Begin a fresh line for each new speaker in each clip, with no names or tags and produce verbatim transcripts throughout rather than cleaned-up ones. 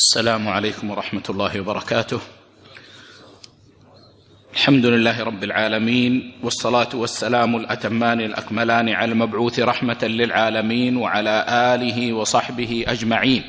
السلام عليكم ورحمة الله وبركاته. الحمد لله رب العالمين، والصلاة والسلام الأتمان الأكملان على المبعوث رحمة للعالمين وعلى آله وصحبه أجمعين.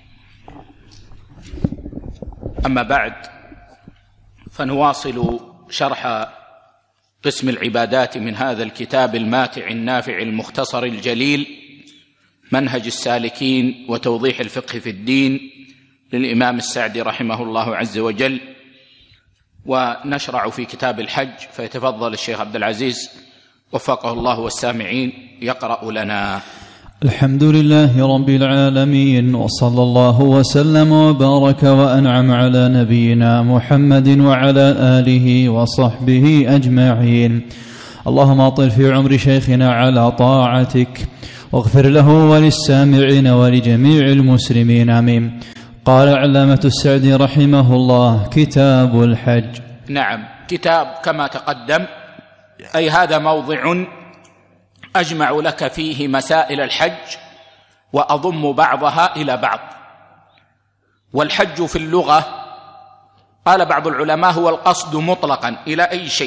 أما بعد، فنواصل شرح قسم العبادات من هذا الكتاب الماتع النافع المختصر الجليل، منهج السالكين وتوضيح الفقه في الدين للإمام السعدي رحمه الله عز وجل. ونشرع في كتاب الحج، فيتفضل الشيخ عبد العزيز وفقه الله والسامعين يقرأ لنا.
الحمد لله رب العالمين، وصلى الله وسلم وبارك وأنعم على نبينا محمد وعلى آله وصحبه أجمعين. اللهم أطل في عمر شيخنا على طاعتك، واغفر له وللسامعين ولجميع المسلمين، آمين. قال علامة السعدي رحمه الله: كتاب الحج.
نعم، كتاب كما تقدم، أي هذا موضع أجمع لك فيه مسائل الحج وأضم بعضها إلى بعض. والحج في اللغة قال بعض العلماء هو القصد مطلقا إلى أي شيء.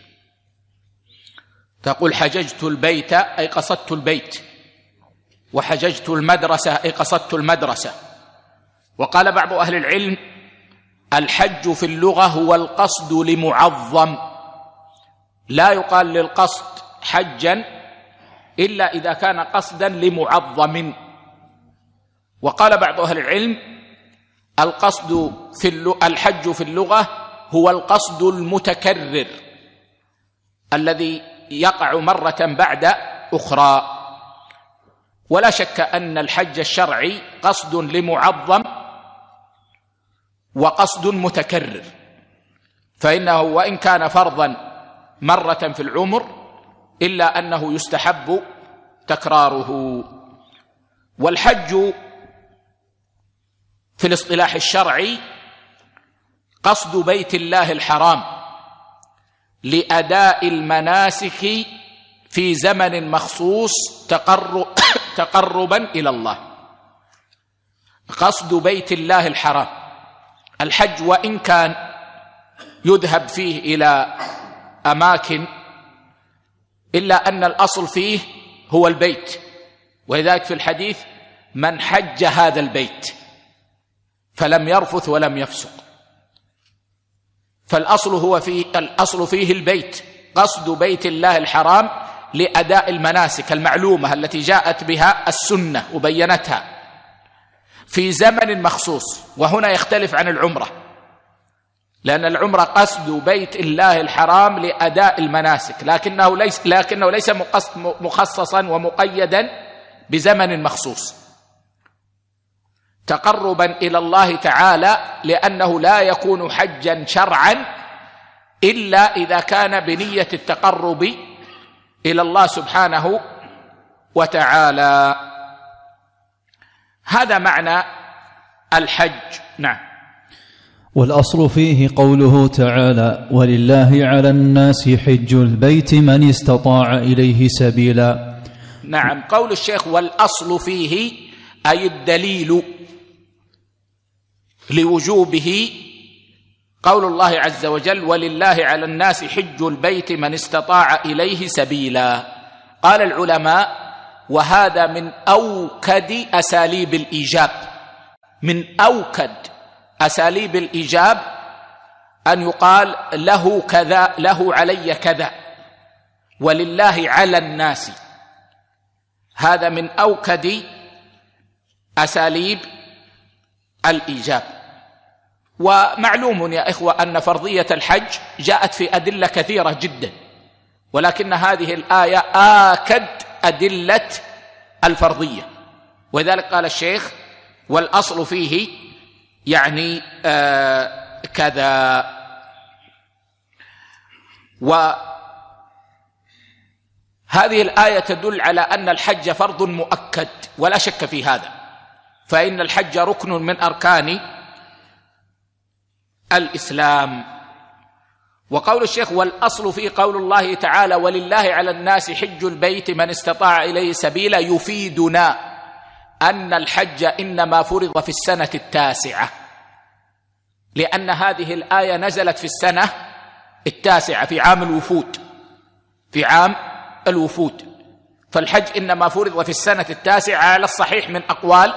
تقول حججت البيت أي قصدت البيت، وحججت المدرسة أي قصدت المدرسة. وقال بعض أهل العلم: الحج في اللغة هو القصد لمعظم، لا يقال للقصد حجا إلا إذا كان قصدا لمعظم. وقال بعض أهل العلم: القصد في الحج في اللغة هو القصد المتكرر الذي يقع مرة بعد أخرى. ولا شك أن الحج الشرعي قصد لمعظم وقصد متكرر، فإنه وإن كان فرضا مرة في العمر إلا أنه يستحب تكراره. والحج في الاصطلاح الشرعي قصد بيت الله الحرام لأداء المناسك في زمن مخصوص تقربا إلى الله. قصد بيت الله الحرام. الحج وإن كان يذهب فيه إلى أماكن إلا أن الأصل فيه هو البيت، ولذلك في الحديث: من حج هذا البيت فلم يرفث ولم يفسق. فالأصل هو فيه الأصل فيه البيت، قصد بيت الله الحرام لأداء المناسك المعلومة التي جاءت بها السنة وبينتها في زمن مخصوص. وهنا يختلف عن العمرة، لأن العمرة قصد بيت الله الحرام لأداء المناسك، لكنه ليس لكنه ليس مخصصا ومقيدا بزمن مخصوص تقربا إلى الله تعالى، لأنه لا يكون حجا شرعا إلا إذا كان بنية التقرب إلى الله سبحانه وتعالى. هذا معنى الحج. نعم.
والأصل فيه قوله تعالى: ولله على الناس حج البيت من استطاع إليه سبيلا.
نعم، قول الشيخ والأصل فيه أي الدليل لوجوبه قول الله عز وجل: ولله على الناس حج البيت من استطاع إليه سبيلا. قال العلماء: وهذا من أوكد أساليب الإيجاب، من أوكد أساليب الإيجاب أن يقال له كذا، له علي كذا، ولله على الناس. هذا من أوكد أساليب الإيجاب. ومعلوم يا إخوة أن فرضية الحج جاءت في أدلة كثيرة جدا، ولكن هذه الآية آكد أدلة الفرضية. وذلك قال الشيخ: والأصل فيه يعني آه كذا. وهذه الآية تدل على أن الحج فرض مؤكد ولا شك في هذا، فإن الحج ركن من أركان الإسلام. وقول الشيخ: والأصل في قول الله تعالى: ولله على الناس حج البيت من استطاع إليه سبيلا، يفيدنا أن الحج إنما فرض في السنة التاسعة، لأن هذه الآية نزلت في السنة التاسعة في عام الوفود، في عام الوفود، فالحج إنما فرض في السنة التاسعة على الصحيح من أقوال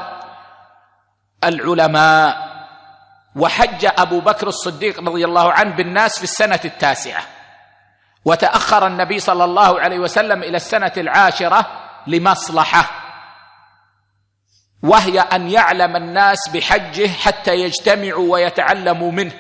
العلماء. وحج أبو بكر الصديق رضي الله عنه بالناس في السنة التاسعة، وتأخر النبي صلى الله عليه وسلم إلى السنة العاشرة لمصلحة، وهي أن يعلم الناس بحجه حتى يجتمعوا ويتعلموا منه،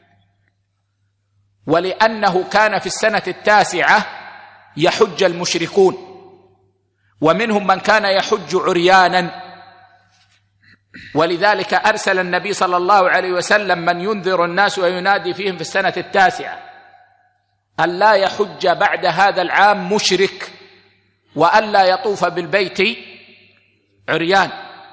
ولأنه كان في السنة التاسعة يحج المشركون، ومنهم من كان يحج عريانا، ولذلك أرسل النبي صلى الله عليه وسلم من ينذر الناس وينادي فيهم في السنة التاسعة أن لا يحج بعد هذا العام مشرك، وأن لا يطوف بالبيت عريان،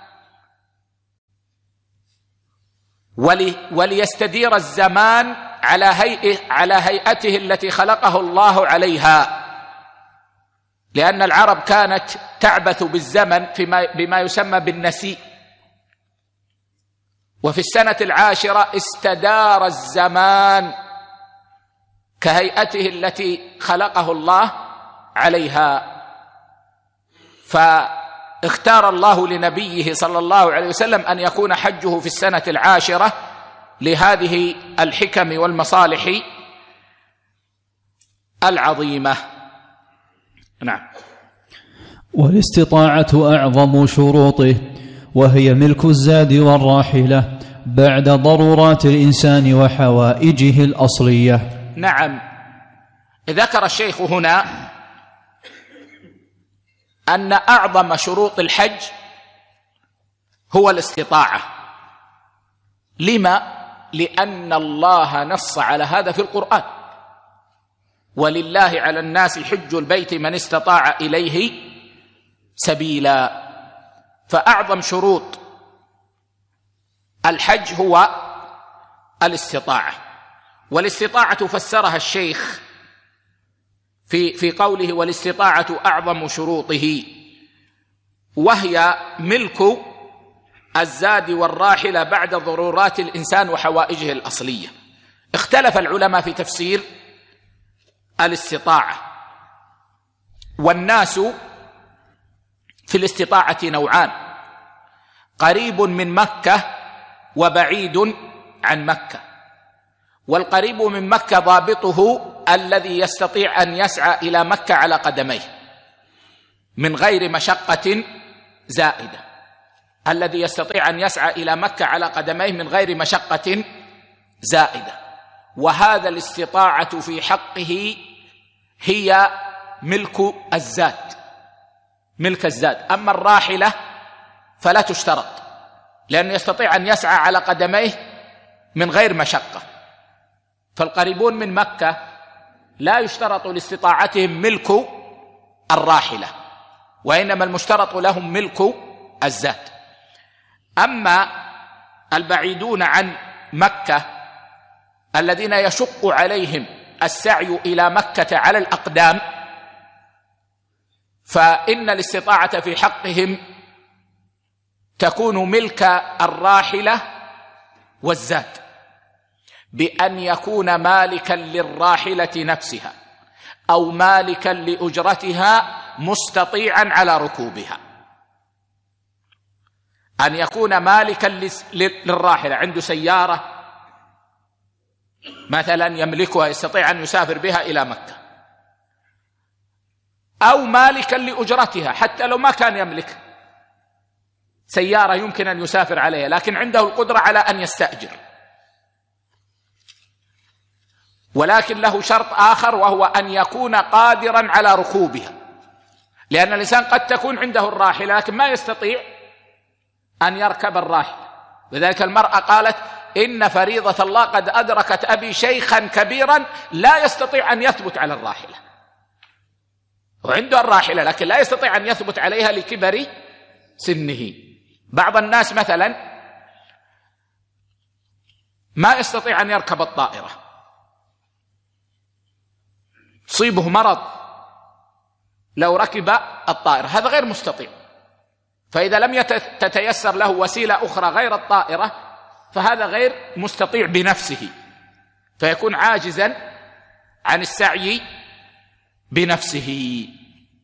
ولي وليستدير الزمان على هيئه على هيئته التي خلقه الله عليها، لأن العرب كانت تعبث بالزمن فيما بما يسمى بالنسيء، وفي السنة العاشرة استدار الزمان كهيئته التي خلقه الله عليها، فاختار الله لنبيه صلى الله عليه وسلم أن يكون حجه في السنة العاشرة لهذه الحكم والمصالح العظيمة. نعم.
والاستطاعة أعظم شروطه، وهي ملك الزاد والراحلة بعد ضرورات الإنسان وحوائجه الأصلية.
نعم. ذكر الشيخ هنا أن أعظم شروط الحج هو الاستطاعة. لما؟ لأن الله نص على هذا في القرآن: ولله على الناس حج البيت من استطاع إليه سبيلا. فأعظم شروط الحج هو الاستطاعة، والاستطاعة فسرها الشيخ في في قوله: والاستطاعة أعظم شروطه، وهي ملك الزاد والراحلة بعد ضرورات الإنسان وحوائجه الأصلية. اختلف العلماء في تفسير الاستطاعة، والناس في الاستطاعة نوعان: قريب من مكة وبعيد عن مكة. والقريب من مكة ضابطه الذي يستطيع أن يسعى إلى مكة على قدميه من غير مشقة زائدة، الذي يستطيع أن يسعى إلى مكة على قدميه من غير مشقة زائدة، وهذا الاستطاعة في حقه هي ملك الزاد، ملك الزاد. أما الراحلة فلا تشترط، لأنه يستطيع أن يسعى على قدميه من غير مشقة. فالقريبون من مكة لا يشترط لاستطاعتهم ملك الراحلة، وإنما المشترط لهم ملك الزاد. أما البعيدون عن مكة الذين يشق عليهم السعي إلى مكة على الأقدام، فإن الاستطاعة في حقهم تكون ملك الراحلة والزاد، بأن يكون مالكا للراحلة نفسها أو مالكا لأجرتها مستطيعا على ركوبها. أن يكون مالكا للراحلة، عنده سيارة مثلا يملكها يستطيع أن يسافر بها إلى مكة، أو مالكا لأجرتها حتى لو ما كان يملك سيارة يمكن أن يسافر عليها، لكن عنده القدرة على أن يستأجر. ولكن له شرط آخر، وهو أن يكون قادرا على ركوبها، لأن الإنسان قد تكون عنده الراحلة لكن ما يستطيع أن يركب الراحلة. لذلك المرأة قالت: إن فريضة الله قد أدركت أبي شيخا كبيرا لا يستطيع أن يثبت على الراحلة، وعنده الراحلة لكن لا يستطيع أن يثبت عليها لكبر سنه. بعض الناس مثلا ما يستطيع أن يركب الطائرة، تصيبه مرض لو ركب الطائرة، هذا غير مستطيع. فإذا لم تتيسر له وسيلة أخرى غير الطائرة فهذا غير مستطيع بنفسه، فيكون عاجزا عن السعي بنفسه.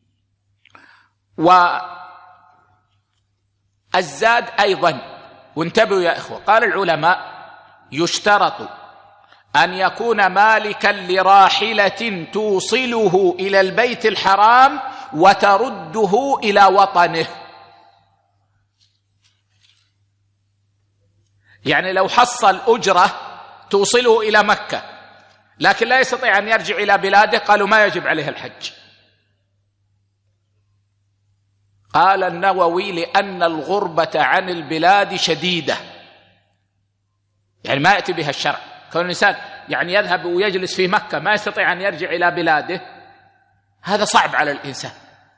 والزاد أيضا، وانتبهوا يا إخوة، قال العلماء يشترط أن يكون مالكا لراحلة توصله إلى البيت الحرام وترده إلى وطنه. يعني لو حصل أجرة توصله إلى مكة لكن لا يستطيع أن يرجع إلى بلاده، قالوا ما يجب عليه الحج. قال النووي لأن الغربة عن البلاد شديدة، يعني ما يأتي بها الشرع. كون الإنسان يعني يذهب ويجلس في مكة ما يستطيع أن يرجع إلى بلاده، هذا صعب على الإنسان،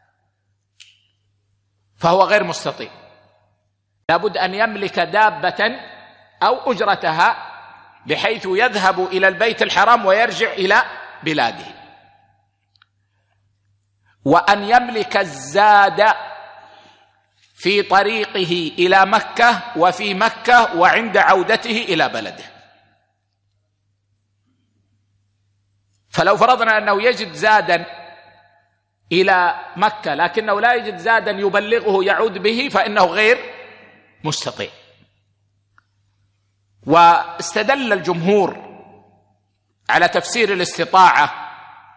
فهو غير مستطيع. لابد أن يملك دابة أو أجرتها بحيث يذهب إلى البيت الحرام ويرجع إلى بلاده، وأن يملك الزاد في طريقه إلى مكة وفي مكة وعند عودته إلى بلده. فلو فرضنا أنه يجد زادا إلى مكة لكنه لا يجد زادا يبلغه يعود به فإنه غير مستطيع. واستدل الجمهور على تفسير الاستطاعة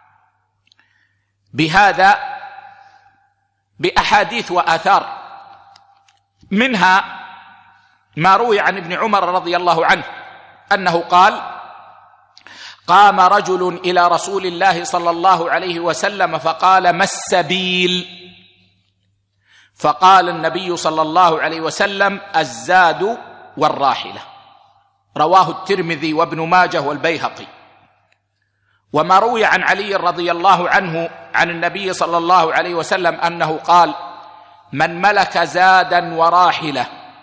بهذا بأحاديث وآثار، منها ما روي عن ابن عمر رضي الله عنه أنه قال: قام رجل إلى رسول الله صلى الله عليه وسلم فقال: ما السبيل؟ فقال النبي صلى الله عليه وسلم: الزاد والراحلة. رواه الترمذي وابن ماجه والبيهقي. وما روي عن علي رضي الله عنه عن النبي صلى الله عليه وسلم أنه قال: من ملك زادا وراحلة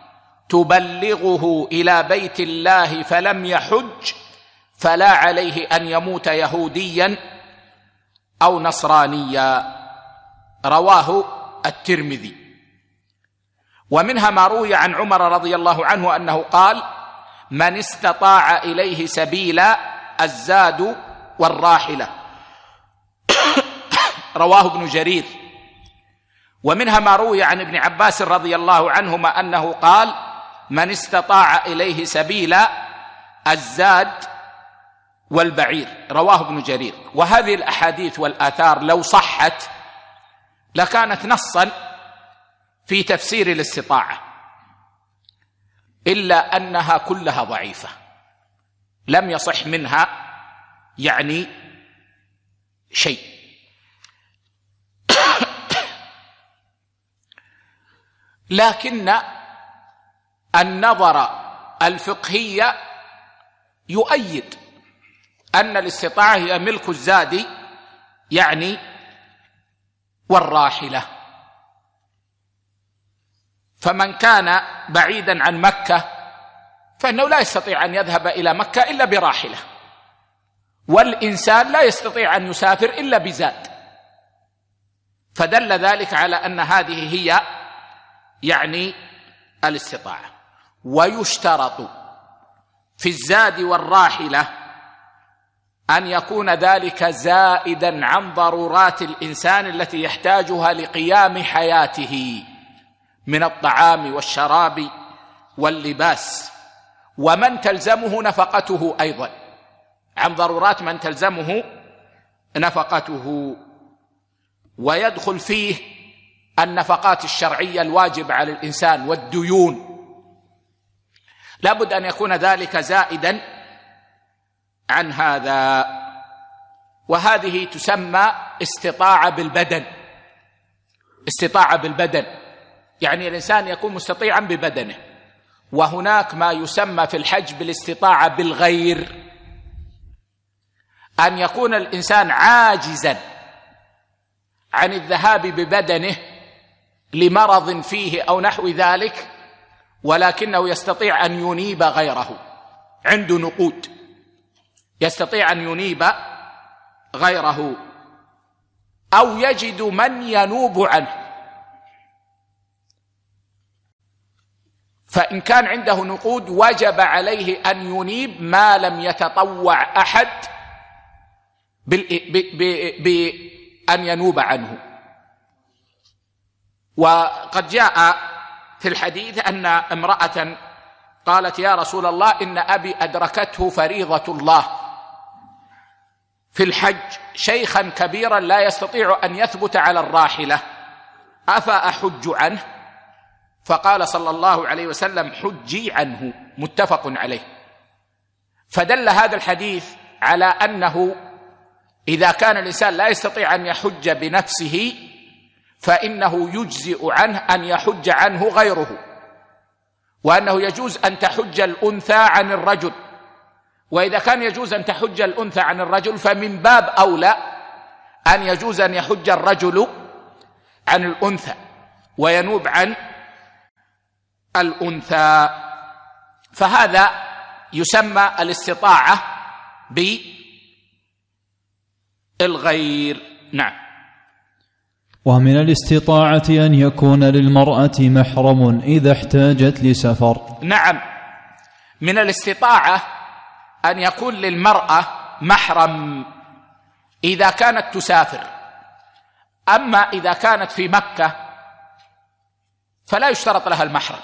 تبلغه إلى بيت الله فلم يحج فلا عليه أن يموت يهوديا أو نصرانيا. رواه الترمذي. ومنها ما روي عن عمر رضي الله عنه أنه قال: من استطاع إليه سبيلا الزاد والراحلة. رواه ابن جرير. ومنها ما روي عن ابن عباس رضي الله عنهما أنه قال: من استطاع إليه سبيلا الزاد والبعير. رواه ابن جرير. وهذه الأحاديث والآثار لو صحت لكانت نصا في تفسير الاستطاعة، إلا أنها كلها ضعيفة، لم يصح منها يعني شيء. لكن النظر الفقهي يؤيد أن الاستطاعة هي ملك الزاد يعني والراحلة. فمن كان بعيدا عن مكة فإنه لا يستطيع أن يذهب إلى مكة إلا براحلة، والإنسان لا يستطيع أن يسافر إلا بزاد، فدل ذلك على أن هذه هي يعني الاستطاعة. ويشترط في الزاد والراحلة أن يكون ذلك زائدا عن ضرورات الإنسان التي يحتاجها لقيام حياته من الطعام والشراب واللباس، ومن تلزمه نفقته أيضا، عن ضرورات من تلزمه نفقته. ويدخل فيه النفقات الشرعية الواجبة على الإنسان والديون، لابد أن يكون ذلك زائدا عن هذا. وهذه تسمى استطاعة بالبدن. استطاعة بالبدن يعني الإنسان يكون مستطيعا ببدنه. وهناك ما يسمى في الحج بالاستطاعة بالغير، أن يكون الإنسان عاجزا عن الذهاب ببدنه لمرض فيه أو نحو ذلك، ولكنه يستطيع أن ينيب غيره، عنده نقود يستطيع أن ينيب غيره، أو يجد من ينوب عنه. فإن كان عنده نقود وجب عليه أن ينيب ما لم يتطوع أحد بأن ينوب عنه. وقد جاء في الحديث أن امرأة قالت: يا رسول الله، إن أبي أدركته فريضة الله في الحج شيخا كبيرا لا يستطيع أن يثبت على الراحلة، أفأحج عنه؟ فقال صلى الله عليه وسلم: حجي عنه، متفق عليه. فدل هذا الحديث على أنه إذا كان الإنسان لا يستطيع أن يحج بنفسه فإنه يجزئ عنه أن يحج عنه غيره، وأنه يجوز أن تحج الأنثى عن الرجل. وإذا كان يجوز أن تحج الأنثى عن الرجل فمن باب أولى أن يجوز أن يحج الرجل عن الأنثى وينوب عن الأنثى. فهذا يسمى الاستطاعة بالغير. نعم.
ومن الاستطاعة أن يكون للمرأة محرم إذا احتاجت لسفر.
نعم، من الاستطاعة أن يكون للمرأة محرم إذا كانت تسافر. أما إذا كانت في مكة فلا يشترط لها المحرم.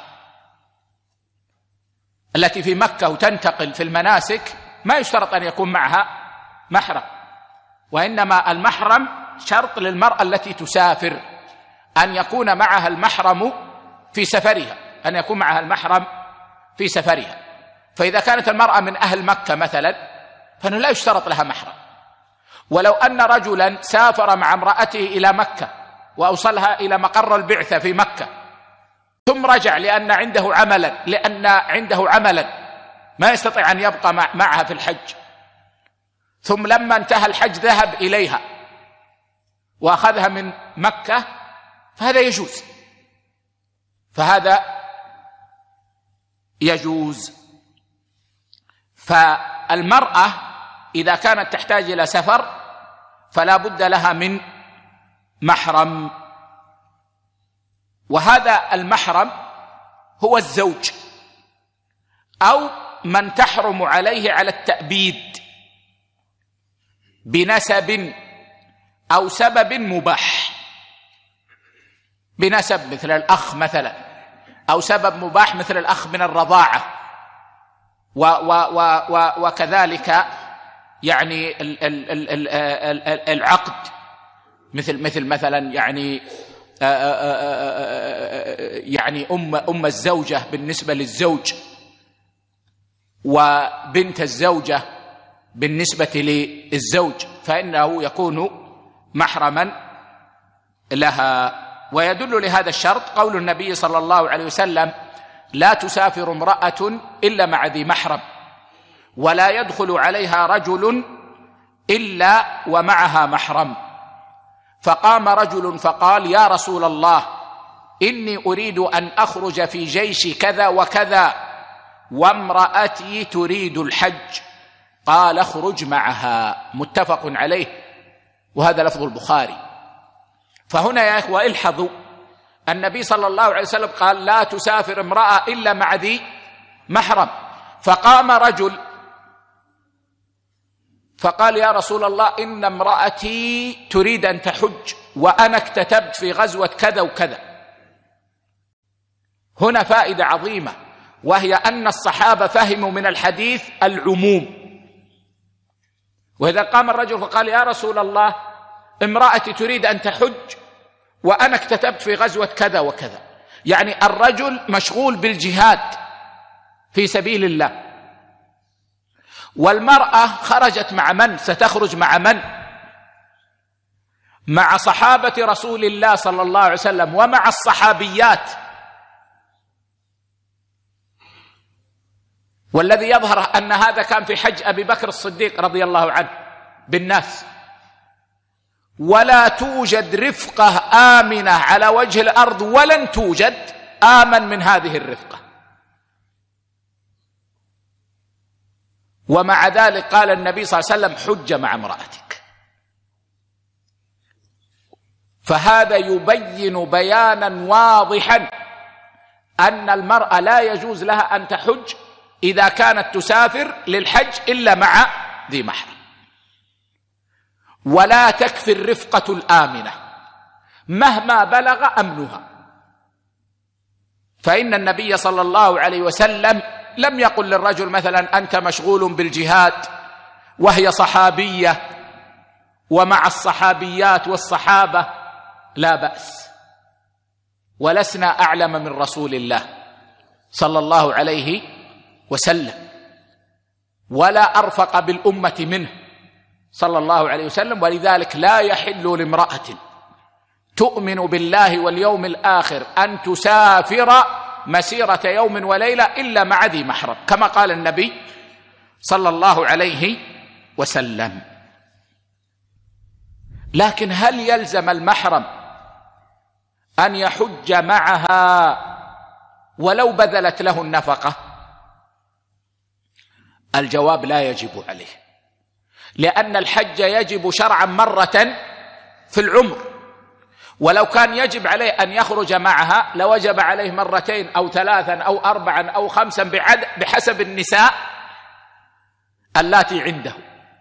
التي في مكة وتنتقل في المناسك ما يشترط أن يكون معها محرم، وإنما المحرم شرط للمرأة التي تسافر أن يكون معها المحرم في سفرها، أن يكون معها المحرم في سفرها. فإذا كانت المرأة من أهل مكة مثلا فإنه لا يشترط لها محرم. ولو أن رجلا سافر مع امرأته إلى مكة وأوصلها إلى مقر البعثة في مكة ثم رجع لأن عنده عملا لأن عنده عملا ما يستطيع أن يبقى معها في الحج، ثم لما انتهى الحج ذهب إليها وأخذها من مكة، فهذا يجوز، فهذا يجوز. فالمرأة إذا كانت تحتاج إلى سفر فلا بد لها من محرم، وهذا المحرم هو الزوج أو من تحرم عليه على التأبيد بنسب أو سبب مباح، بنسب مثل الأخ مثلا، أو سبب مباح مثل الأخ من الرضاعة، و و و و وكذلك يعني ال ال ال ال ال العقد مثل مثل مثلا يعني آآ آآ يعني أم أم الزوجة بالنسبة للزوج، وبنت الزوجة بالنسبة للزوج، فإنه يكون محرما لها. ويدل لهذا الشرط قول النبي صلى الله عليه وسلم: لا تسافر امرأة إلا مع ذي محرم، ولا يدخل عليها رجل إلا ومعها محرم. فقام رجل فقال: يا رسول الله، إني أريد أن أخرج في جيش كذا وكذا وامرأتي تريد الحج. قال: اخرج معها، متفق عليه، وهذا لفظ البخاري. فهنا يا إخوة الحظوا، النبي صلى الله عليه وسلم قال: لا تسافر امرأة إلا مع ذي محرم. فقام رجل فقال: يا رسول الله، إن امرأتي تريد أن تحج وأنا اكتتبت في غزوة كذا وكذا. هنا فائدة عظيمة، وهي أن الصحابة فهموا من الحديث العموم. وإذا قام الرجل فقال: يا رسول الله، امرأتي تريد أن تحج وأنا اكتتبت في غزوة كذا وكذا، يعني الرجل مشغول بالجهاد في سبيل الله، والمرأة خرجت مع من؟ ستخرج مع من؟ مع صحابة رسول الله صلى الله عليه وسلم ومع الصحابيات. والذي يظهر أن هذا كان في حج أبي بكر الصديق رضي الله عنه بالناس. ولا توجد رفقة آمنة على وجه الأرض ولن توجد آمن من هذه الرفقة. ومع ذلك قال النبي صلى الله عليه وسلم: حج مع امرأتك. فهذا يبين بيانا واضحا أن المرأة لا يجوز لها أن تحج إذا كانت تسافر للحج إلا مع ذي محرم، ولا تكفي الرفقة الآمنة مهما بلغ أمنها، فإن النبي صلى الله عليه وسلم لم يقل للرجل مثلا أنت مشغول بالجهاد وهي صحابية ومع الصحابيات والصحابة لا بأس، ولسنا أعلم من رسول الله صلى الله عليه وسلم ولا أرفق بالأمة منه صلى الله عليه وسلم، ولذلك لا يحل لامرأة تؤمن بالله واليوم الآخر أن تسافر مسيرة يوم وليلة إلا مع ذي محرم، كما قال النبي صلى الله عليه وسلم. لكن هل يلزم المحرم أن يحج معها ولو بذلت له النفقة؟ الجواب لا يجب عليه، لأن الحج يجب شرعا مرة في العمر، ولو كان يجب عليه أن يخرج معها لوجب عليه مرتين أو ثلاثا أو أربعا أو خمسا بحسب النساء اللاتي عنده.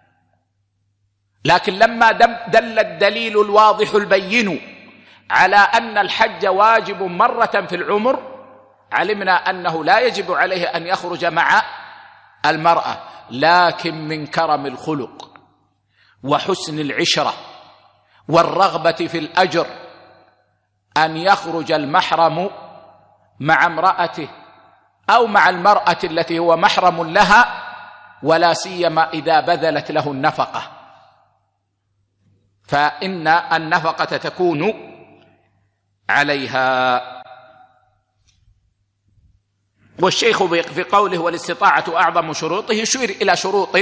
لكن لما دل الدليل الواضح البين على أن الحج واجب مرة في العمر علمنا أنه لا يجب عليه أن يخرج مع المرأة، لكن من كرم الخلق وحسن العشرة والرغبة في الأجر أن يخرج المحرم مع امرأته أو مع المرأة التي هو محرم لها، ولا سيما إذا بذلت له النفقة، فإن النفقة تكون عليها. والشيخ في قوله والاستطاعة أعظم شروطه يشير إلى شروط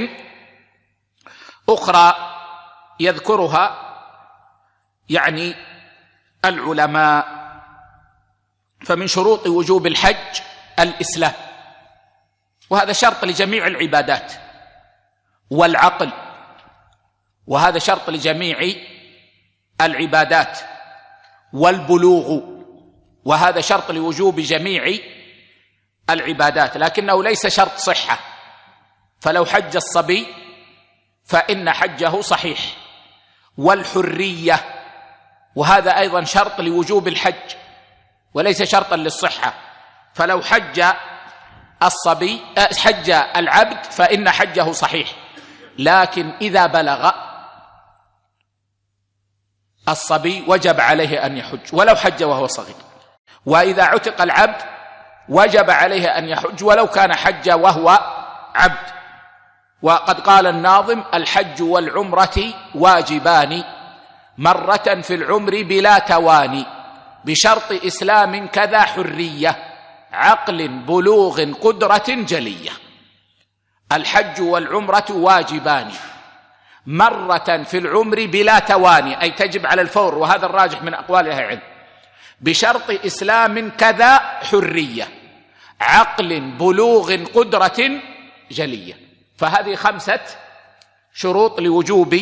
أخرى يذكرها يعني العلماء. فمن شروط وجوب الحج الإسلام، وهذا شرط لجميع العبادات، والعقل، وهذا شرط لجميع العبادات، والبلوغ، وهذا شرط لوجوب جميع العبادات، لكنه ليس شرط صحة، فلو حج الصبي فإن حجه صحيح. والحرية، وهذا أيضا شرط لوجوب الحج وليس شرطا للصحة، فلو حج الصبي حج العبد فإن حجه صحيح، لكن إذا بلغ الصبي وجب عليه أن يحج ولو حج وهو صغير، وإذا عتق العبد وجب عليه أن يحج ولو كان حج وهو عبد. وقد قال الناظم الحج والعمرة واجبان مرة في العمر بلا تواني بشرط إسلام كذا حرية عقل بلوغ قدرة جلية. الحج والعمرة واجبان مرة في العمر بلا تواني، أي تجب على الفور، وهذا الراجح من أقوال أهل العلم، بشرط إسلام كذا حرية عقل بلوغ قدرة جلية. فهذه خمسة شروط لوجوب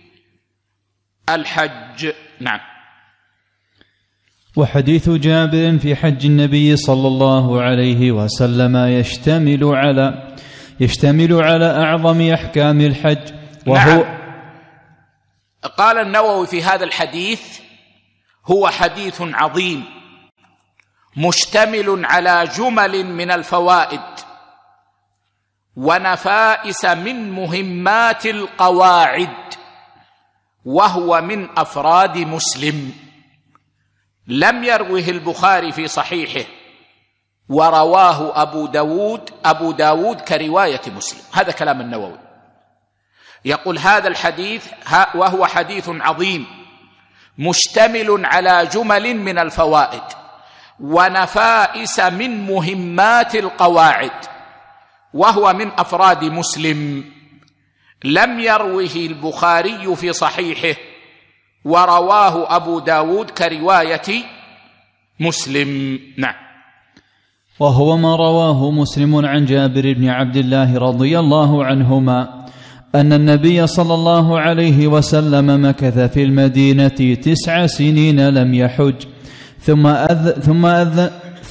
الحج. نعم.
وحديث جابر في حج النبي صلى الله عليه وسلم يشتمل على يشتمل على أعظم أحكام الحج، وهو
نعم. قال النووي في هذا الحديث هو حديث عظيم مشتمل على جمل من الفوائد ونفائس من مهمات القواعد، وهو من أفراد مسلم، لم يروه البخاري في صحيحه، ورواه أبو داود أبو داود كرواية مسلم. هذا كلام النووي، يقول هذا الحديث وهو حديث عظيم مشتمل على جمل من الفوائد ونفائس من مهمات القواعد، وهو من أفراد مسلم، لم يروه البخاري في صحيحه، ورواه أبو داود كرواية مسلم. نعم.
وهو ما رواه مسلم عن جابر بن عبد الله رضي الله عنهما أن النبي صلى الله عليه وسلم مكث في المدينة تسع سنين لم يحج، ثم أذن ثم أذن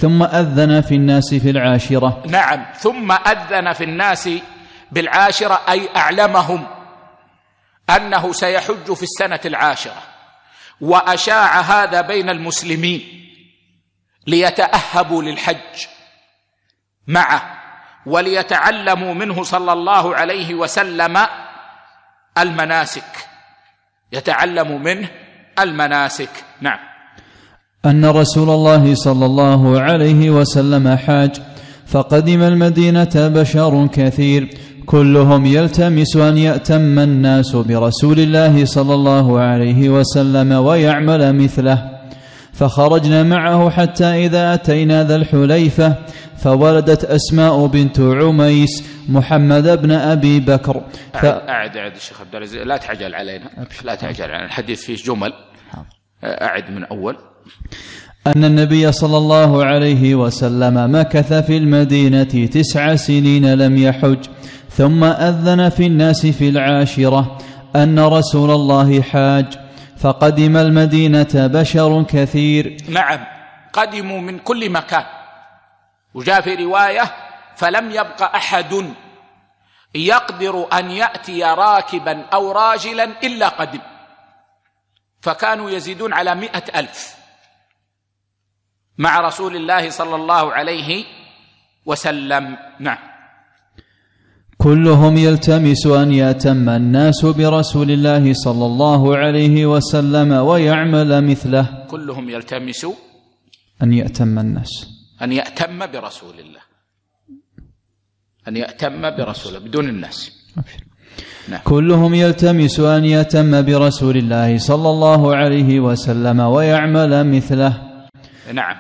ثم أذن في الناس في العاشرة.
نعم، ثم أذن في الناس بالعاشرة، أي أعلمهم أنه سيحج في السنة العاشرة، وأشاع هذا بين المسلمين ليتأهبوا للحج معه وليتعلموا منه صلى الله عليه وسلم المناسك، يتعلموا منه المناسك. نعم.
أن رسول الله صلى الله عليه وسلم حاج، فقدم المدينة بشر كثير كلهم يلتمس أن يأتم الناس برسول الله صلى الله عليه وسلم ويعمل مثله، فخرجنا معه حتى إذا أتينا ذا الحليفة فولدت أسماء بنت عميس محمد بن أبي بكر.
ف... أعد أعد الشيخ عبد العزيز، لا تعجل علينا، لا تعجل علينا، الحديث فيه جمل، أعد من أول.
أن النبي صلى الله عليه وسلم مكث في المدينة تسع سنين لم يحج، ثم أذن في الناس في العاشرة أن رسول الله حاج، فقدم المدينة بشر كثير.
نعم، قدموا من كل مكان، وجاء في رواية فلم يبق أحد يقدر أن يأتي راكبا أو راجلا إلا قدم، فكانوا يزيدون على مئة ألف مع رسول الله صلى الله عليه وسلم. نعم.
كلهم يلتمس أن يأتم الناس برسول الله صلى الله عليه وسلم ويعمل مثله.
كلهم يلتمس
أن يأتم الناس،
أن يأتم برسول الله، أن يأتم برسوله بدون الناس.
نعم. كلهم يلتمس أن يأتم برسول الله صلى الله عليه وسلم ويعمل مثله.
نعم.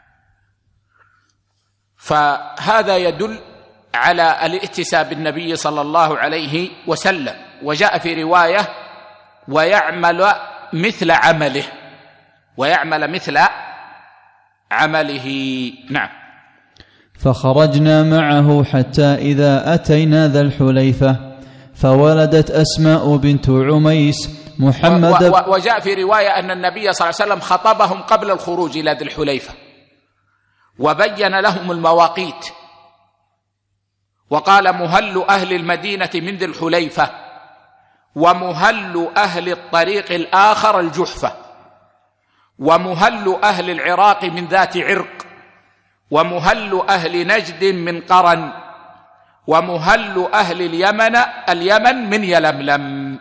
فهذا يدل على الائتساء بالنبي صلى الله عليه وسلم. وجاء في رواية ويعمل مثل عمله، ويعمل مثل عمله. نعم.
فخرجنا معه حتى إذا أتينا ذا الحليفة فولدت أسماء بنت عميس محمد.
و و وجاء في رواية أن النبي صلى الله عليه وسلم خطبهم قبل الخروج إلى ذي الحليفة وبين لهم المواقيت، وقال: مهل أهل المدينة من ذي الحليفة، ومهل أهل الطريق الآخر الجحفة، ومهل أهل العراق من ذات عرق، ومهل أهل نجد من قرن، ومهل أهل اليمن اليمن من يلملم.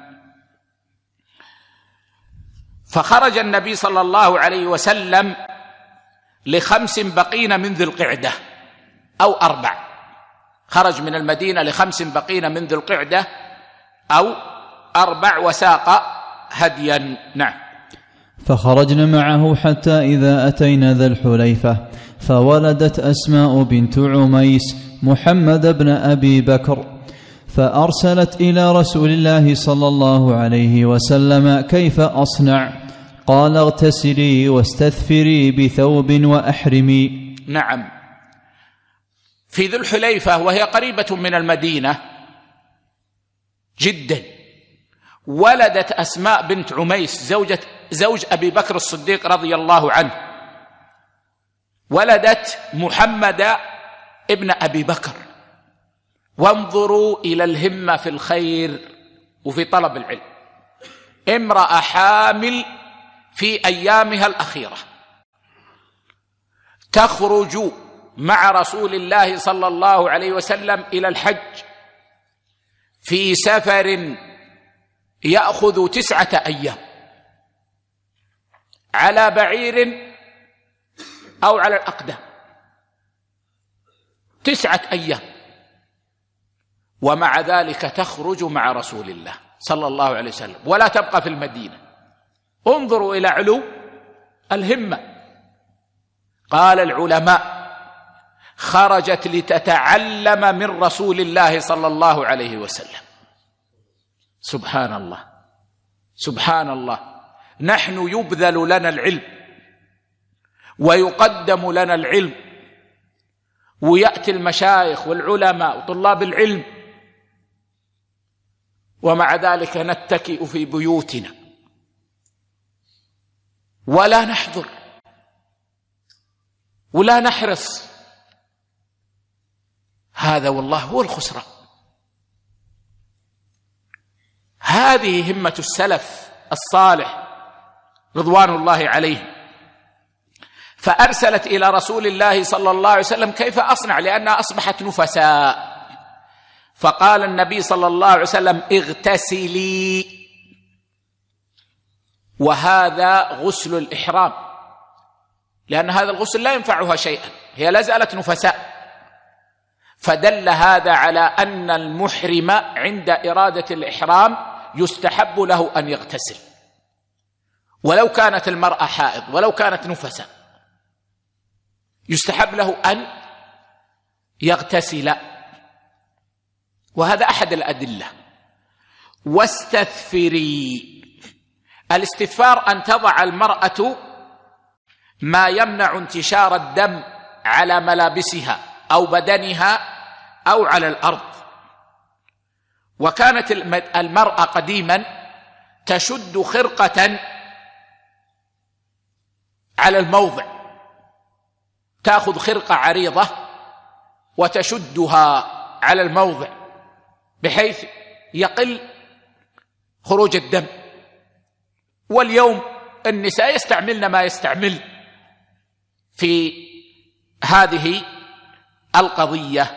فخرج النبي صلى الله عليه وسلم لخمس بقين من ذي القعدة أو أربع، خرج من المدينة لخمس بقين من ذي القعدة أو أربع وساق هديا. نعم.
فخرجنا معه حتى إذا أتينا ذا الحليفة فولدت أسماء بنت عميس محمد بن أبي بكر، فأرسلت إلى رسول الله صلى الله عليه وسلم: كيف أصنع؟ قال: اغتسلي واستثفري بثوب وأحرمي.
نعم. في ذي الحليفة وهي قريبة من المدينة جدا، ولدت أسماء بنت عميس زوجة زوج أبي بكر الصديق رضي الله عنه، ولدت محمد ابن أبي بكر. وانظروا إلى الهمة في الخير وفي طلب العلم. امرأة حامل في أيامها الأخيرة تخرج مع رسول الله صلى الله عليه وسلم إلى الحج في سفر يأخذ تسعة أيام على بعير أو على الأقدام، تسعة أيام، ومع ذلك تخرج مع رسول الله صلى الله عليه وسلم ولا تبقى في المدينة. انظروا إلى علو الهمة. قال العلماء: خرجت لتتعلم من رسول الله صلى الله عليه وسلم. سبحان الله، سبحان الله. نحن يبذل لنا العلم ويقدم لنا العلم، ويأتي المشايخ والعلماء وطلاب العلم، ومع ذلك نتكئ في بيوتنا ولا نحضر ولا نحرص. هذا والله هو الخسران. هذه همة السلف الصالح رضوان الله عليهم. فأرسلت إلى رسول الله صلى الله عليه وسلم كيف أصنع، لأنها أصبحت نفساء. فقال النبي صلى الله عليه وسلم اغتسلي، وهذا غسل الإحرام، لأن هذا الغسل لا ينفعها شيئا، هي لا زالت نفساء. فدل هذا على أن المحرم عند إرادة الإحرام يستحب له أن يغتسل، ولو كانت المرأة حائض ولو كانت نفساء يستحب له أن يغتسل. وهذا أحد الأدلة. واستثفري، الاستثفار أن تضع المرأة ما يمنع انتشار الدم على ملابسها أو بدنها أو على الأرض. وكانت المرأة قديما تشد خرقة على الموضع، تأخذ خرقة عريضة وتشدها على الموضع بحيث يقل خروج الدم. واليوم النساء يستعملن ما يستعمل في هذه القضية.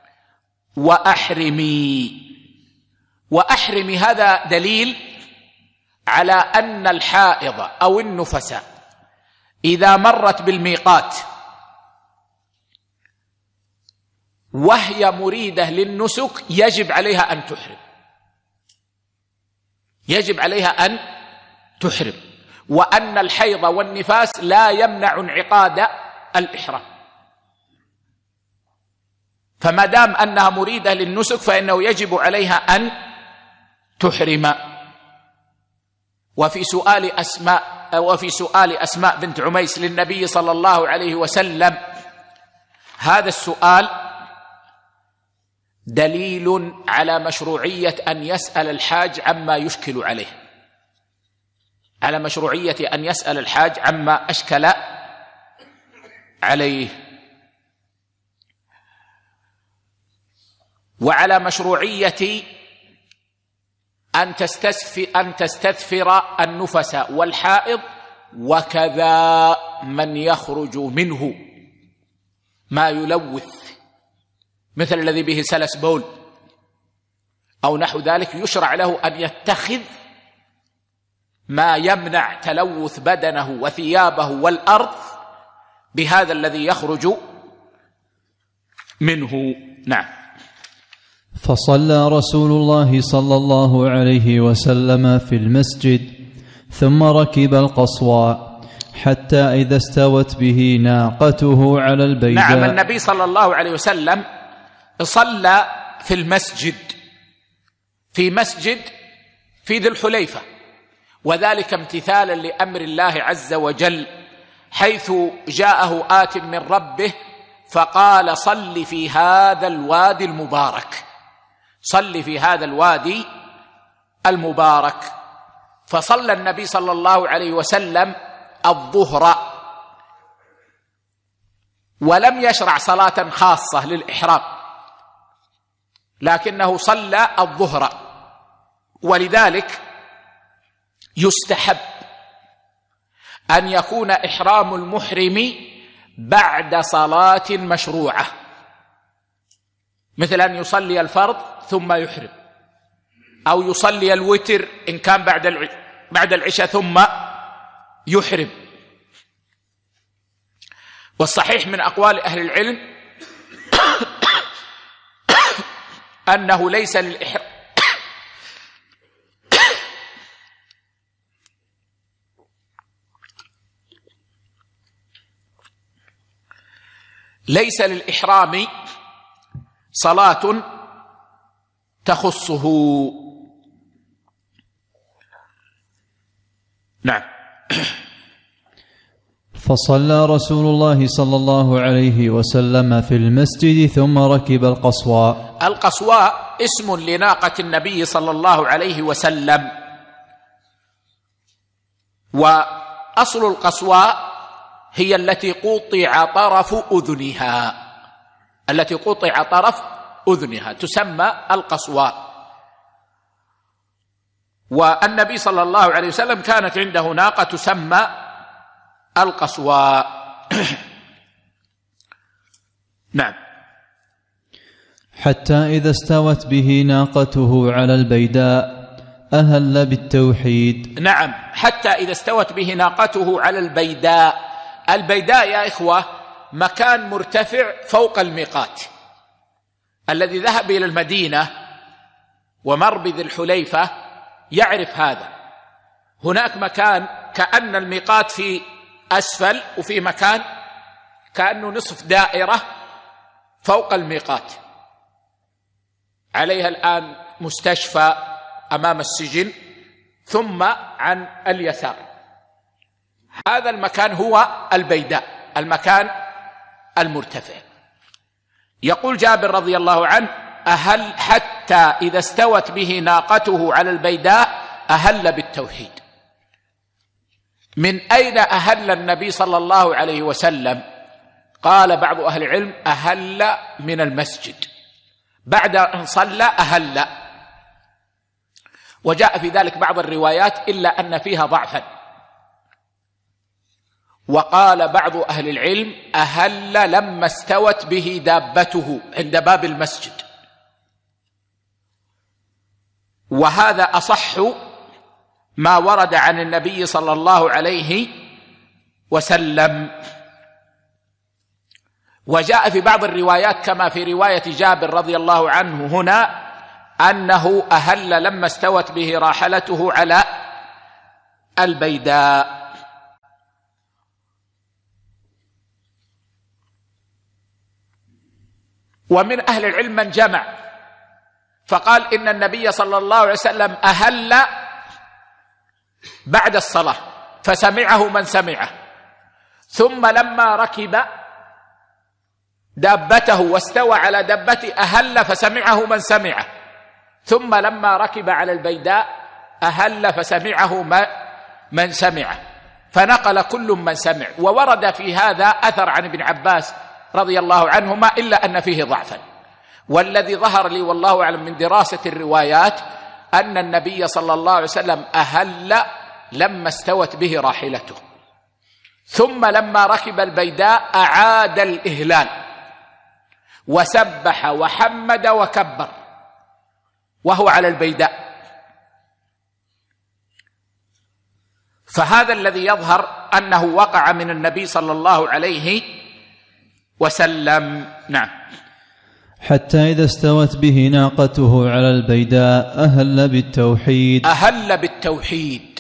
وأحرمي، وأحرمي هذا دليل على أن الحائض أو النفساء إذا مرت بالميقات وهي مريدة للنسك يجب عليها أن تحرم، يجب عليها أن تحرم. وأن الحيض والنفاس لا يمنع انعقاد الإحرام، فما دام أنها مريدة للنسك فإنه يجب عليها أن تحرم. وفي سؤال أسماء وفي سؤال أسماء بنت عميس للنبي صلى الله عليه وسلم هذا السؤال دليل على مشروعية أن يسأل الحاج عما يشكل عليه، على مشروعية أن يسأل الحاج عما أشكل عليه، وعلى مشروعية أن تستثفر, أن تستثفر النفساء والحائض، وكذا من يخرج منه ما يلوث مثل الذي به سلس بول أو نحو ذلك، يشرع له أن يتخذ ما يمنع تلوث بدنه وثيابه والأرض بهذا الذي يخرج منه. نعم.
فصلى رسول الله صلى الله عليه وسلم في المسجد ثم ركب القصواء حتى إذا استوت به ناقته على البيداء.
نعم، النبي صلى الله عليه وسلم صلى في المسجد، في مسجد في ذي الحليفة، وذلك امتثالا لأمر الله عز وجل، حيث جاءه آت من ربه فقال صل في هذا الوادي المبارك، صل في هذا الوادي المبارك. فصلى النبي صلى الله عليه وسلم الظهر، ولم يشرع صلاة خاصة للإحرام، لكنه صلى الظهر. ولذلك يستحب أن يكون إحرام المحرم بعد صلاة مشروعة، مثل أن يصلي الفرض ثم يحرم، أو يصلي الوتر إن كان بعد بعد العشاء ثم يحرم. والصحيح من أقوال أهل العلم أنه ليس للإحرام ليس للإحرام صلاة تخصه. نعم.
فصلى رسول الله صلى الله عليه وسلم في المسجد ثم ركب القصواء.
القصواء اسم لناقة النبي صلى الله عليه وسلم، وأصل القصواء هي التي قطع طرف أذنها، التي قطع طرف أذنها تسمى القصواء. والنبي صلى الله عليه وسلم كانت عنده ناقة تسمى القصواء. نعم.
حتى إذا استوت به ناقته على البيداء أهل بالتوحيد.
نعم، حتى إذا استوت به ناقته على البيداء. البيداء يا إخوة مكان مرتفع فوق الميقات. الذي ذهب إلى المدينة ومر بذي الحليفة يعرف هذا. هناك مكان كأن الميقات في أسفل، وفي مكان كأنه نصف دائرة فوق الميقات، عليها الآن مستشفى أمام السجن، ثم عن اليسار هذا المكان هو البيداء، المكان المرتفع. يقول جابر رضي الله عنه: أهل حتى إذا استوت به ناقته على البيداء أهل بالتوحيد. من أين أهل النبي صلى الله عليه وسلم؟ قال بعض أهل العلم: أهل من المسجد، بعد أن صلى أهل. وجاء في ذلك بعض الروايات إلا أن فيها ضعفا. وقال بعض أهل العلم: أهل لما استوت به دابته عند باب المسجد. وهذا أصح ما ورد عن النبي صلى الله عليه وسلم. وجاء في بعض الروايات كما في رواية جابر رضي الله عنه هنا أنه أهل لما استوت به راحلته على البيداء. ومن أهل العلم من جمع فقال إن النبي صلى الله عليه وسلم أهل بعد الصلاة فسمعه من سمعه، ثم لما ركب دابته واستوى على دابته أهل فسمعه من سمعه، ثم لما ركب على البيداء أهل فسمعه من سمعه، فنقل كل من سمع. وورد في هذا أثر عن ابن عباس رضي الله عنهما إلا أن فيه ضعفا. والذي ظهر لي والله أعلم من دراسة الروايات أن النبي صلى الله عليه وسلم أهل لما استوت به راحلته، ثم لما ركب البيداء أعاد الإهلال وسبح وحمد وكبر وهو على البيداء. فهذا الذي يظهر أنه وقع من النبي صلى الله عليه وسلم. نعم.
حتى إذا استوت به ناقته على البيداء أهل بالتوحيد.
أهل بالتوحيد.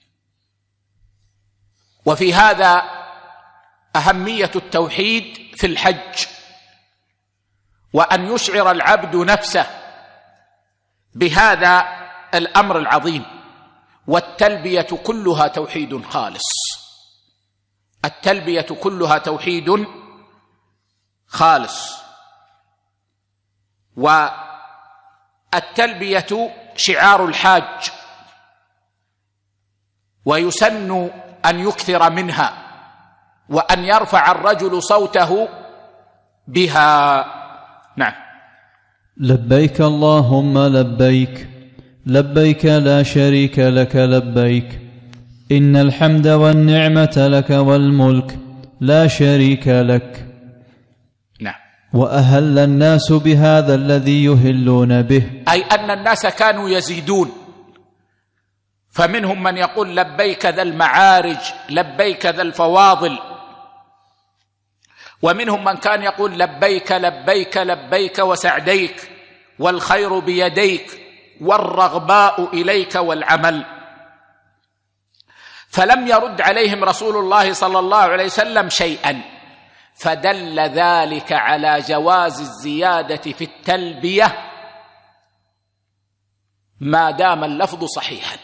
وفي هذا أهمية التوحيد في الحج، وأن يشعر العبد نفسه بهذا الأمر العظيم. والتلبية كلها توحيد خالص، التلبية كلها توحيد خالص. والتلبية شعار الحاج، ويسن أن يكثر منها وأن يرفع الرجل صوته بها. نعم.
لبيك اللهم لبيك، لبيك لا شريك لك لبيك، إن الحمد والنعمة لك والملك لا شريك لك.
نعم.
وأهل الناس بهذا الذي يهلون به،
أي أن الناس كانوا يزيدون، فمنهم من يقول لبيك ذا المعارج، لبيك ذا الفواضل، ومنهم من كان يقول لبيك لبيك لبيك وسعديك، والخير بيديك، والرغباء إليك والعمل. فلم يرد عليهم رسول الله صلى الله عليه وسلم شيئا، فدل ذلك على جواز الزيادة في التلبية ما دام اللفظ صحيحا.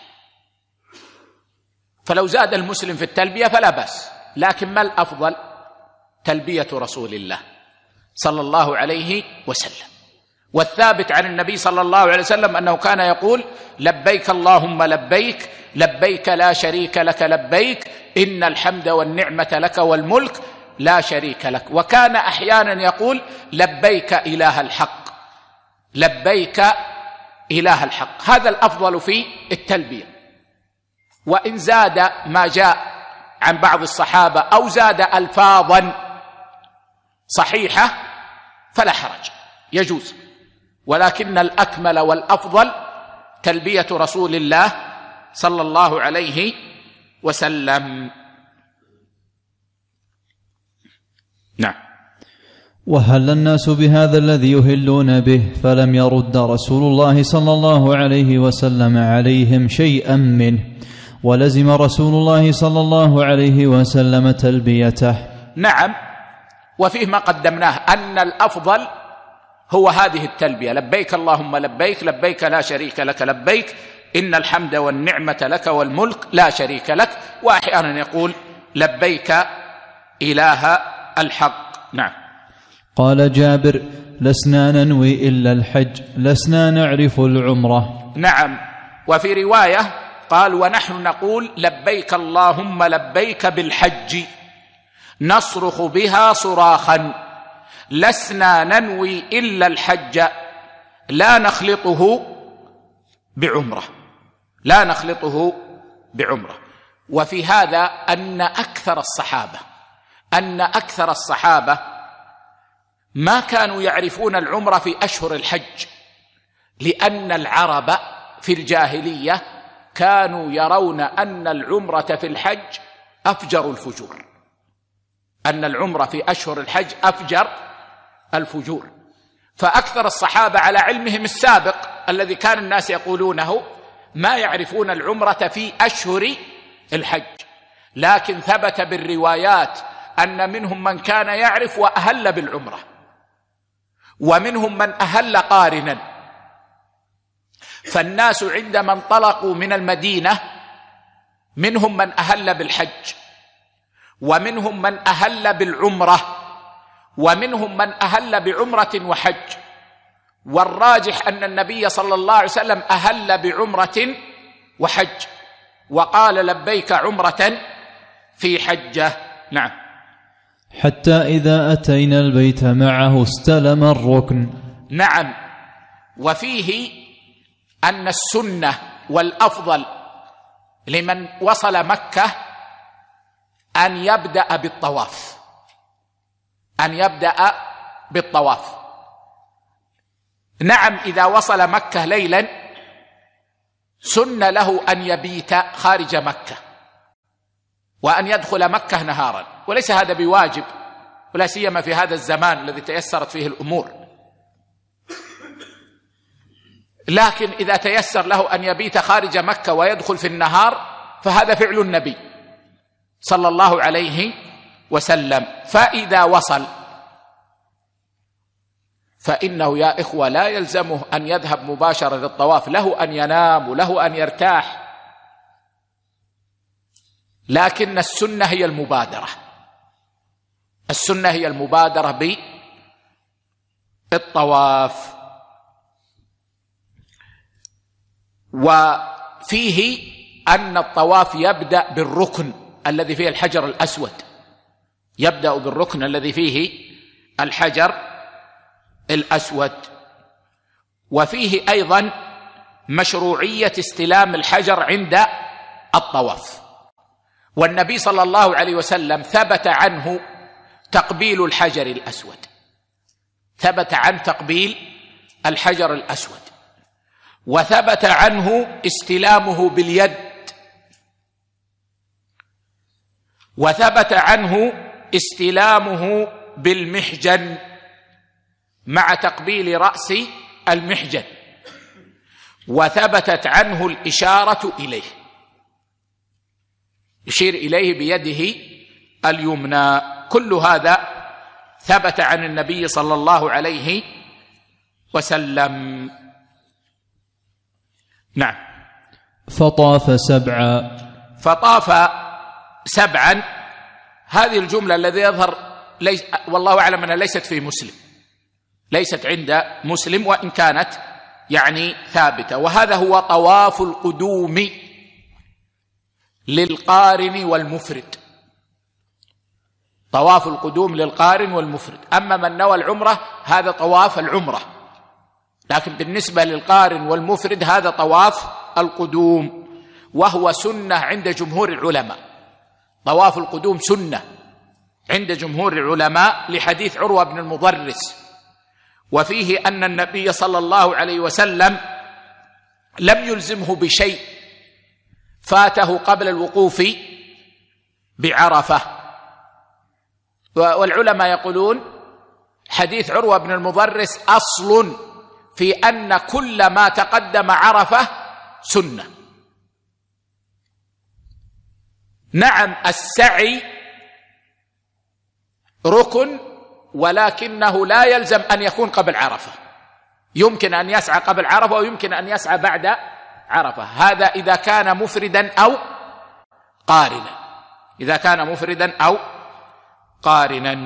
فلو زاد المسلم في التلبية فلا بأس، لكن ما الأفضل؟ تلبية رسول الله صلى الله عليه وسلم. والثابت عن النبي صلى الله عليه وسلم أنه كان يقول: لبيك اللهم لبيك، لبيك لا شريك لك لبيك، إن الحمد والنعمة لك والملك لا شريك لك. وكان أحيانا يقول: لبيك إله الحق، لبيك إله الحق. هذا الأفضل في التلبية. وإن زاد ما جاء عن بعض الصحابة أو زاد ألفاظا صحيحة فلا حرج، يجوز، ولكن الأكمل والأفضل تلبية رسول الله صلى الله عليه وسلم. نعم.
وهل الناس بهذا الذي يهلون به فلم يرد رسول الله صلى الله عليه وسلم عليهم شيئا منه، ولزم رسول الله صلى الله عليه وسلم تلبيته؟
نعم، وفيه ما قدمناه أن الأفضل هو هذه التلبية: لبيك اللهم لبيك، لبيك لا شريك لك لبيك، إن الحمد والنعمة لك والملك لا شريك لك. وأحيانا يقول: لبيك إله الحق. نعم.
قال جابر: لسنا ننوي إلا الحج، لسنا نعرف العمرة.
نعم. وفي رواية قال: ونحن نقول لبيك اللهم لبيك بالحج نصرخ بها صراخا، لسنا ننوي إلا الحج لا نخلطه بعمرة، لا نخلطه بعمرة. وفي هذا أن أكثر الصحابة أن أكثر الصحابة ما كانوا يعرفون العمرة في أشهر الحج، لأن العرب في الجاهلية كانوا يرون أن العمرة في الحج أفجر الفجور، أن العمرة في أشهر الحج أفجر الفجور. فأكثر الصحابة على علمهم السابق الذي كان الناس يقولونه ما يعرفون العمرة في أشهر الحج، لكن ثبت بالروايات أن منهم من كان يعرف وأهل بالعمرة، ومنهم من أهل قارنا. فالناس عندما انطلقوا من المدينة منهم من أهل بالحج، ومنهم من أهل بالعمرة، ومنهم من أهل بعمرة وحج. والراجح أن النبي صلى الله عليه وسلم أهل بعمرة وحج، وقال: لبيك عمرة في حجة. نعم.
حتى إذا أتينا البيت معه استلم الركن.
نعم. وفيه أن السنة والأفضل لمن وصل مكة أن يبدأ بالطواف، أن يبدأ بالطواف. نعم، إذا وصل مكة ليلا سن له أن يبيت خارج مكة وأن يدخل مكة نهارا، وليس هذا بواجب، ولا سيما في هذا الزمان الذي تيسرت فيه الأمور. لكن إذا تيسر له أن يبيت خارج مكة ويدخل في النهار فهذا فعل النبي صلى الله عليه وسلم. فإذا وصل فإنه يا إخوة لا يلزمه أن يذهب مباشرة للطواف، له أن ينام وله أن يرتاح، لكن السنة هي المبادرة، السنة هي المبادرة بالطواف. وفيه أن الطواف يبدأ بالركن الذي فيه الحجر الأسود، يبدأ بالركن الذي فيه الحجر الأسود. وفيه أيضا مشروعية استلام الحجر عند الطواف، والنبي صلى الله عليه وسلم ثبت عنه تقبيل الحجر الأسود، ثبت عن تقبيل الحجر الأسود، وثبت عنه استلامه باليد، وثبت عنه استلامه بالمحجن مع تقبيل رأس المحجن، وثبتت عنه الإشارة إليه، يشير إليه بيده اليمنى. كل هذا ثبت عن النبي صلى الله عليه وسلم. نعم.
فطاف سبعا.
فطاف سبعا، هذه الجملة الذي يظهر ليس والله أعلم أنها ليست في مسلم، ليست عند مسلم وإن كانت يعني ثابتة. وهذا هو طواف القدوم للقارن والمفرد، طواف القدوم للقارن والمفرد. أما من نوى العمرة هذا طواف العمرة، لكن بالنسبة للقارن والمفرد هذا طواف القدوم، وهو سنة عند جمهور العلماء. طواف القدوم سنة عند جمهور العلماء لحديث عروة بن المضرس، وفيه أن النبي صلى الله عليه وسلم لم يلزمه بشيء فاته قبل الوقوف بعرفة. والعلماء يقولون حديث عروة بن المضرس أصل في أن كل ما تقدم عرفة سنة. نعم السعي ركن، ولكنه لا يلزم أن يكون قبل عرفة، يمكن أن يسعى قبل عرفة ويمكن أن يسعى بعد عرفة. هذا إذا كان مفردا أو قارنا، إذا كان مفردا أو قارنا.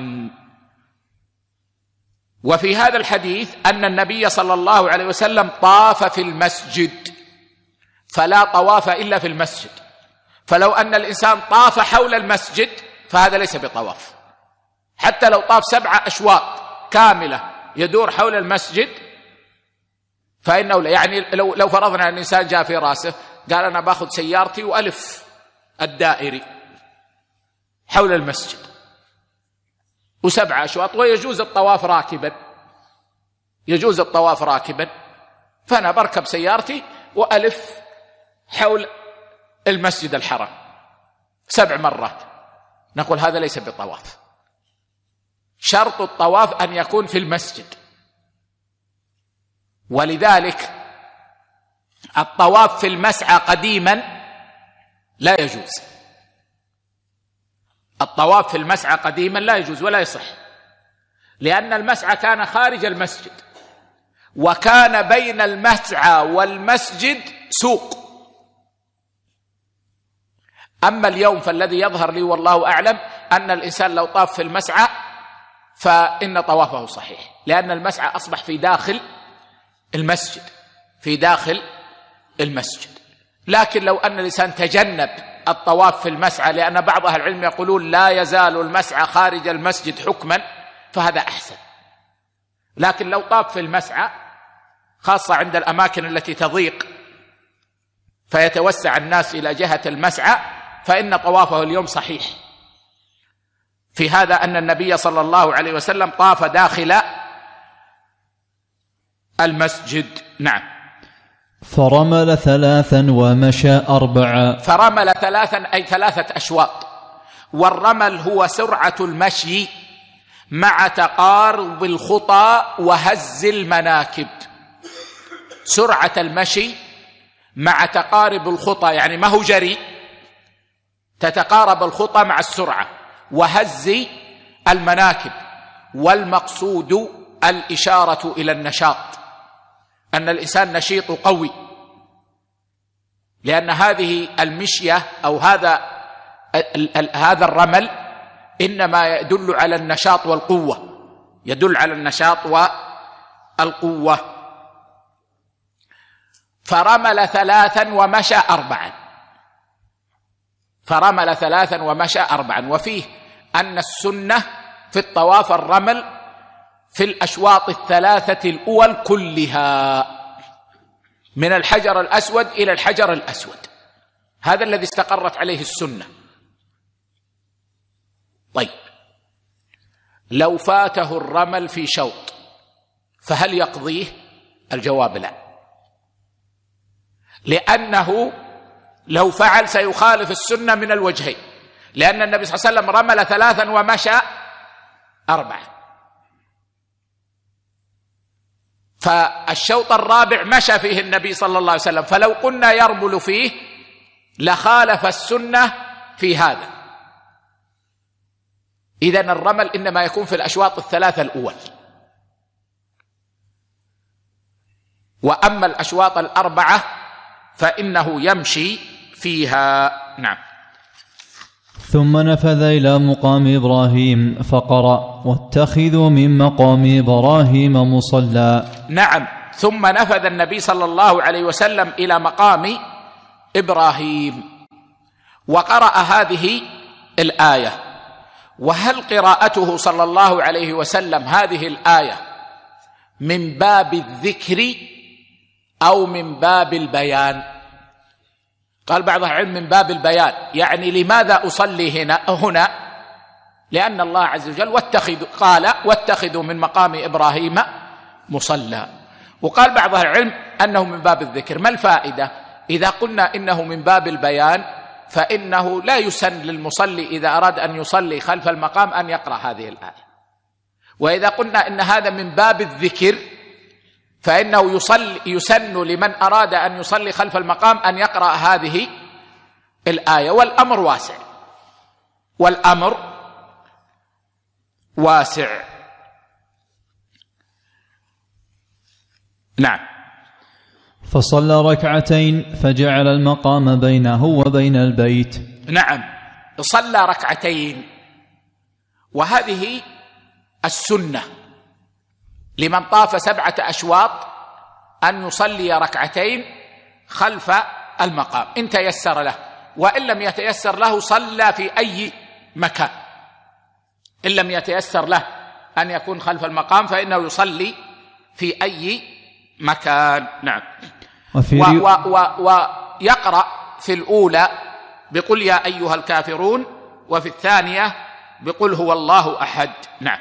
وفي هذا الحديث أن النبي صلى الله عليه وسلم طاف في المسجد، فلا طواف إلا في المسجد. فلو أن الإنسان طاف حول المسجد فهذا ليس بطواف، حتى لو طاف سبعة أشواط كاملة يدور حول المسجد فإنه لا. يعني لو لو فرضنا أن الإنسان جاء في راسه قال أنا باخذ سيارتي وألف الدائري حول المسجد وسبعة أشواط، ويجوز الطواف راكبا، يجوز الطواف راكبا، فأنا بركب سيارتي وألف حول المسجد الحرام سبع مرات، نقول هذا ليس بطواف. شرط الطواف أن يكون في المسجد، ولذلك الطواف في المسعى قديما لا يجوز، الطواف في المسعى قديما لا يجوز ولا يصح، لأن المسعى كان خارج المسجد، وكان بين المسعى والمسجد سوق. أما اليوم فالذي يظهر لي والله أعلم أن الإنسان لو طاف في المسعى فإن طوافه صحيح، لأن المسعى أصبح في داخل المسجد، في داخل المسجد. لكن لو أن الإنسان تجنب الطواف في المسعى، لأن بعض أهل العلم يقولون لا يزال المسعى خارج المسجد حكما، فهذا أحسن. لكن لو طاف في المسعى خاصة عند الأماكن التي تضيق فيتوسع الناس إلى جهة المسعى فإن طوافه اليوم صحيح. في هذا أن النبي صلى الله عليه وسلم طاف داخل المسجد. نعم.
فرمل ثلاثا ومشى أربعا.
فرمل ثلاثا أي ثلاثة أشواط، والرمل هو سرعة المشي مع تقارب الخطى وهز المناكب. سرعة المشي مع تقارب الخطى، يعني ما هو جري، تتقارب الخطى مع السرعة، وهز المناكب. والمقصود الإشارة إلى النشاط، أن الإنسان نشيط قوي، لأن هذه المشية أو هذا هذا الرمل إنما يدل على النشاط والقوة، يدل على النشاط والقوة. فرمل ثلاثا ومشى أربعا، فرمل ثلاثا ومشى أربعا. وفيه أن السنة في الطواف الرمل في الأشواط الثلاثة الأول كلها، من الحجر الأسود إلى الحجر الأسود، هذا الذي استقرت عليه السنة. طيب، لو فاته الرمل في شوط فهل يقضيه؟ الجواب لا، لأنه لو فعل سيخالف السنة من الوجهين، لأن النبي صلى الله عليه وسلم رمل ثلاثا ومشى أربعا، فالشوط الرابع مشى فيه النبي صلى الله عليه وسلم، فلو قلنا يرمل فيه لخالف السنة في هذا. إذن الرمل إنما يكون في الأشواط الثلاثة الأول، وأما الأشواط الأربعة فإنه يمشي فيها. نعم.
ثم نفذ إلى مقام إبراهيم فقرأ واتخذوا من مقام إبراهيم مصلى.
نعم، ثم نفذ النبي صلى الله عليه وسلم إلى مقام إبراهيم وقرأ هذه الآية. وهل قراءته صلى الله عليه وسلم هذه الآية من باب الذكر أو من باب البيان؟ قال بعض العلم من باب البيان، يعني لماذا أصلي هنا هنا لأن الله عز وجل واتخذوا قال واتخذوا من مقام إبراهيم مصلى. وقال بعض العلم أنه من باب الذكر. ما الفائدة؟ إذا قلنا إنه من باب البيان فإنه لا يسن للمصلي إذا أراد أن يصلي خلف المقام أن يقرأ هذه الآية، وإذا قلنا إن هذا من باب الذكر فإنه يصلي يسن لمن أراد أن يصلي خلف المقام أن يقرأ هذه الآية. والأمر واسع، والأمر واسع. نعم.
فصلى ركعتين فجعل المقام بينه وبين البيت.
نعم، صلى ركعتين، وهذه السنة لمن طاف سبعة أشواط أن يصلي ركعتين خلف المقام إن تيسر له، وإن لم يتيسر له صلى في أي مكان. إن لم يتيسر له أن يكون خلف المقام فإنه يصلي في أي مكان. نعم. وفي و و و ويقرأ في الأولى بقل يا أيها الكافرون، وفي الثانية بقل هو الله أحد. نعم.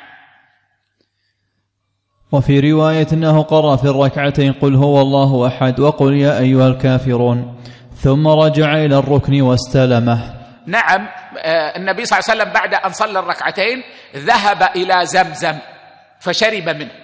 وفي رواية أنه قرأ في الركعتين قل هو الله أحد وقل يا أيها الكافرون، ثم رجع إلى الركن واستلمه.
نعم، النبي صلى الله عليه وسلم بعد أن صلى الركعتين ذهب إلى زمزم فشرب منه،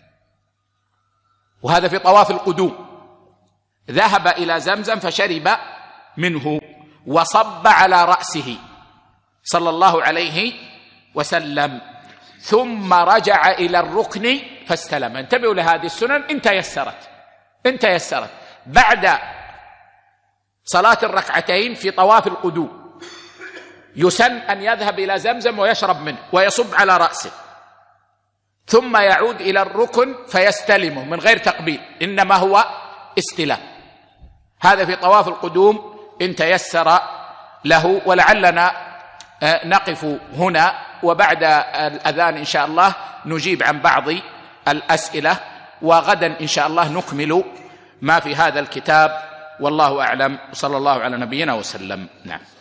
وهذا في طواف القدوم. ذهب إلى زمزم فشرب منه وصب على رأسه صلى الله عليه وسلم، ثم رجع إلى الركن فاستلم. انتبهوا لهذه السنن إن تيسرت إن تيسرت بعد صلاة الركعتين في طواف القدوم يسن أن يذهب إلى زمزم ويشرب منه ويصب على رأسه، ثم يعود إلى الركن فيستلمه من غير تقبيل، إنما هو استلام. هذا في طواف القدوم إن تيسر له. ولعلنا نقف هنا، وبعد الأذان إن شاء الله نجيب عن بعض الأسئلة، وغدا إن شاء الله نكمل ما في هذا الكتاب. والله أعلم، صلى الله على نبينا وسلم. نعم.